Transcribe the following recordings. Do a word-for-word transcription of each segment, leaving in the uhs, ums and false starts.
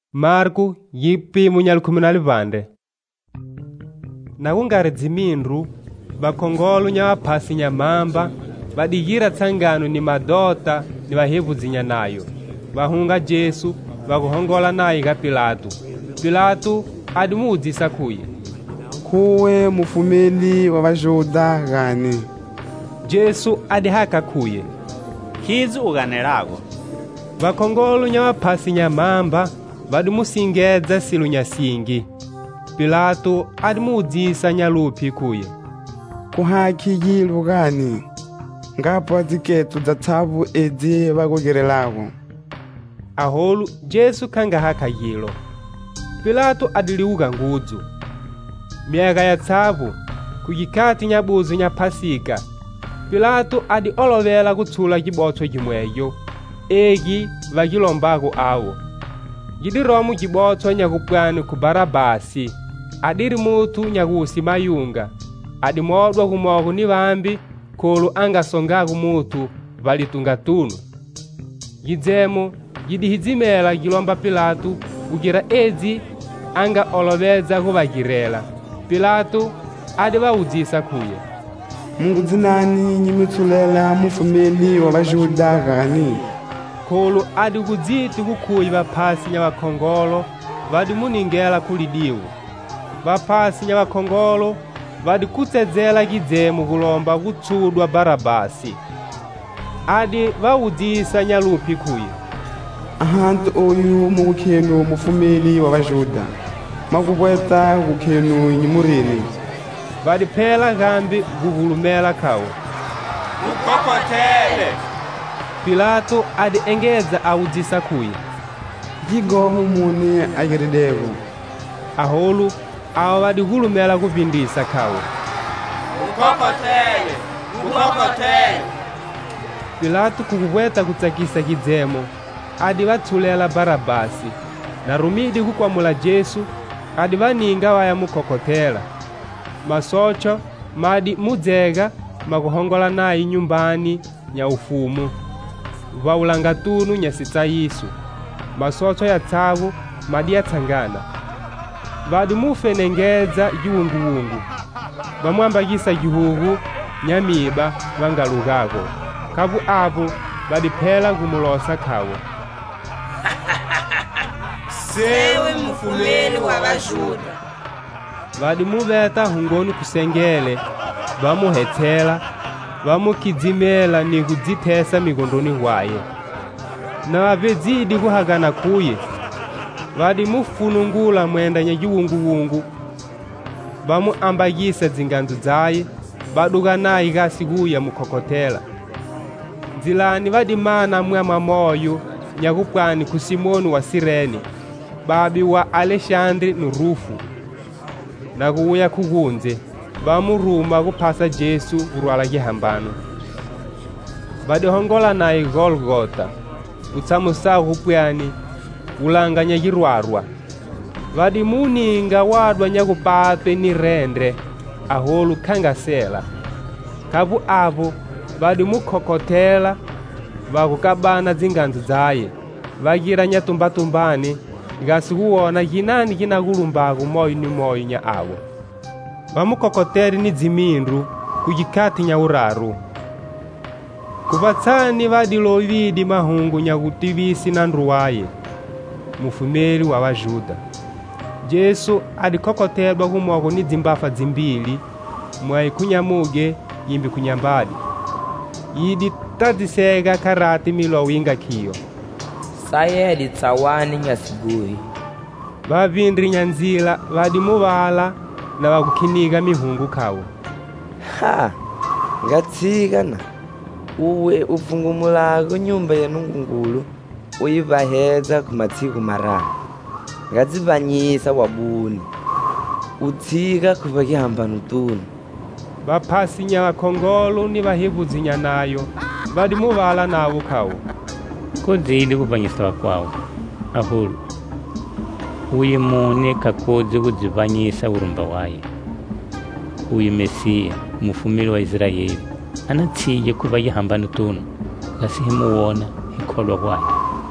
Marko yipimo nyalukumi na livande. Na ungari dzimindru vakongolo nya vaphasi nya mamba vadigira tsangano ni madota ni vahevudzinya nayo vahunga Jesu vakuhongola naye ka Pilato. Pilato adimuudzisa kuye, kuwe mufumeli wa Vajudha gani? Jesu adihaka kuye, khizi ukanelako. Vakongolo nya vaphasi nya mamba vadimusingedza silu nyasingi. Pilato adimuudzisa nyalupi kuye, kuhaki yilu gani? Ngapo dziketu dza tsavu edzi vakugerelako. Aholu Jesu kanga haka yilo. Pilato adiliuga ngudzu. Miaka ya tsavu kujikati nyabuzu nya Pasika. Pilato adi olovela kutsula kibotso jimweyo egi vakilombako awo. Jidiromu kibotso nyakupwani ku Barabasi. Adiri mutu nyakusi mayunga. Adi modwa kumoko ni vambi kolo angasongaku mutu valitunga tunu. Jidzemo jidihizimela kilomba Pilato kugira edzi anga oloveza kuvakirela. Pilato adi vaudzisa kuye, Mungu dzinani nyimitsulela mufumeli wa Vajudha gani? kolo adi kudziti kukuyi vaphasi nya vakhongolo vadimuningela kulidiwo. Vaphasi nya vakhongolo vadikutsedzela kidzemo kulomba kutsudwa Barabasi. Adi vaudzisa nyalupi kuye, Ahantu oyu mukukhenu mufumeli wa Vajudha makupweta kukhenu nyimurini. vadiphela gambi kuvulumela kawo. Ukokotele. Pilato adi engedza audzisa kuye, Jigomu muni ageredeko. aholu awo vadihulumela kuvindisa kawo. Ukokotele. Ukokotele. Pilato kukupweta kutsakisa kidzemo adi vatsulela Barabasi. Na rumidi kukwamula Jesu adi vaninga vaya mukokotela. Masocho madi mudzega makuhongola naye nyumbani nya ufumu. Vaulanga tunu nya sitsayisu. Masocho ya tsavu madi yatsangana. Vadi mufenengedza jiwunguwungu. Vamwambagisa jihugu nyamiba vangalugako. Kavu apo vadiphela kumulosa kawo. Sewe mufumeli wa Vajudha. Vadimuveta hungoni kusengele, vamuhethela, vamukidzimela ni kudzithesa mikondoni hwaye. Na vavedzidi kuhakana kuye, vadimufunungula mwenda nya jiwunguwungu, vamuambagisa dzingandu dzaye, vaduka naye kasi kuya mukokotela. Nzilani vadimana mwama moyo nyakupwani ku Simoni wa Sireni, babi wa Alexandri nu Rufu. Na kuuya kukunze vamuruma kuphasa Jesu kurwala kihambano. Vadihongola naye Golgota, utsamusaku kupwani ulanga nya kirwarwa. Vadimuninga wadwa nyakupatwe ni rendre aholu khangasela. Kavu apo vadimukhokotela vakukabana dzingandu dzaye vakira nya tumbatumbani ngasi kuwona kinani kinakulumbako moyo ni moyo nya awo. Vamukokoteli ni dzimindru kujikati nya uraru. Kuvatsani vadilovidi mahungu nya kutivisi na ndruwaye mufumeli wa Vajudha. Jesu adikokotelwa kumoko ni dzimbafa dzimbili, mwai kunyamuge yimbi kunyambadi. Yidi tadzisega karati milowu ingakiyo. Sayeli tsawani nyasibui. Vavindri nyanzila vadimuvala na vakukhiniga mihungu kawo. Ha! Ngatsikana. Uwe ufungumulako nyumba ya Nungungulu uyivahedza kumatsiku maranu. Ngadzivanyisa wabuni. Utsika kuva kihambano tunu. Vaphasi nya vakhongolo ni vahevudzinya nayo vadimuvala nawo kawo. Kudzidi kuvanyisa kwawo. Ahulu uyu mune kakudzi kudzivanyisa urumba waye. Uyu Mesiya mufumili wa Israeli anatsiye kuva yihambano tunu ngasihimuwona ikholwa kwaye.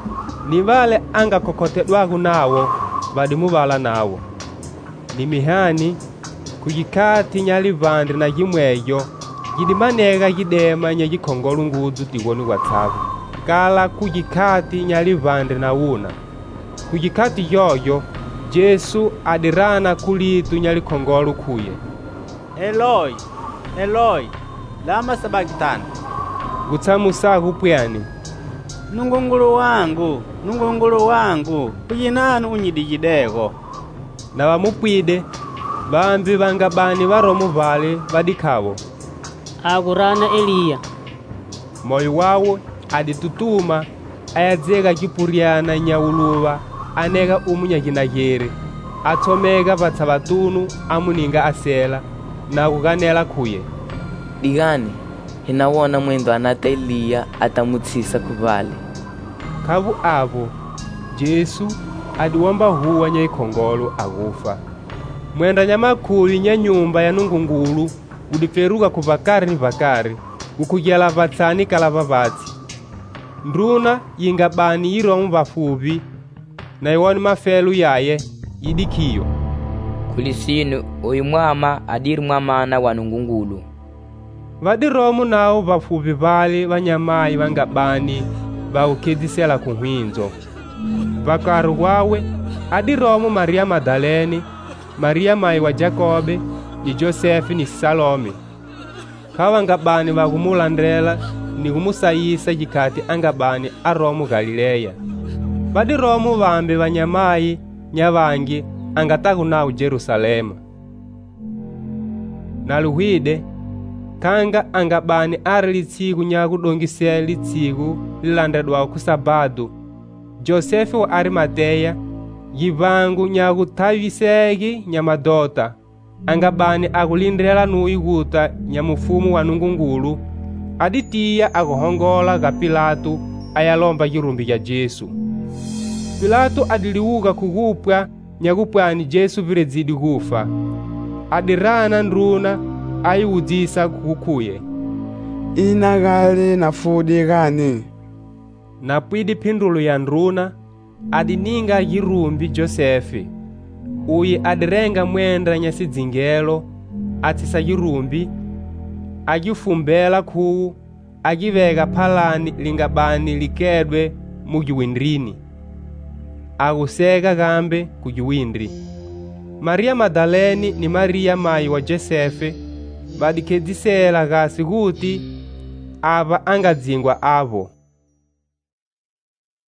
ni vale angakokotedwaku nawo vadimuvala nawo. Ni mihani kujikati nyalivandre na jimwejo jidimanega jidema nya jikongolu nguzu tigoni watsavu. Kala kujikati nyalivandre na una. Kujikati yoyo Jesu adirana kulitu nyalikongolu kuye. Eloi, Eloi, lama sabakitani. Gutsamusa kupyani. Nungungulu wangu, nungungulu wangu, kujinani unyidijidego. Na wamupwide, bambi bangabani waromu vale vadikavo. Agurana Eliya. Moyo wawo aditutuma ayadzega kipuriana nyauluva anega umunyaginagere atomega vatsavatunu amuninga asela na kuganela kuye. Digani hinawona mwendo anata Eliya atamutsisa kuvale. Kavu avo Jesu adiwomba huwa nya ikongolo agufa. Mwenda nyamakuli nya nyumba ya nungungulu udiferuka kuvakari ni vakari ukujela vatsani kalava vatsi. Ndruna yingabani yiromu vafuvi na iwoni mafelu yaye yidikiyo. Kulisinu uyu mwama adiri mwamana wa nungungulu. Vadiromu nao vafuvi vale vanyamayi vangabani vaukezisela kuhwinzo. Vakaru wawe adiromu Maria Madaleni, Maria mai wa Jakobe, ni Josefi ni Salome. Kawangabani vakumulandrela ni kumusayisa jikati angabani aromu Galileya. Vadiromu vambe vanyamayi nyavangi angataku nao Jerusalema. Naluhide kanga angabani ari litsiku nyakudongisela litsiku lilandedwa ku Sabado. Josefi wa Arimateya yivangu nyakutavisegi nyamadota angabani akulindrela nuiguta nyamufumu wa nungungulu aditiya akuhongola ka Pilato ayalomba kirumbi ya Jesu. Pilato adiliuka kugupwa nyakupwani Jesu vile zidi kufa. Adirana ndruna ayiwudzisa kukuye. Inagale na fudi gani? Na pwidi pindulu ya ndruna adininga yirumbi Josefi. Uyi adirenga mwenda nyasidzingelo atisa yirumbi agifumbela kuu agivega palani lingabani likedwe mugiwindrini agusega gambe kugiwindri. Maria Madaleni ni Maria mai wa Josefe badikezisela gasi guti ava angadzingwa avo.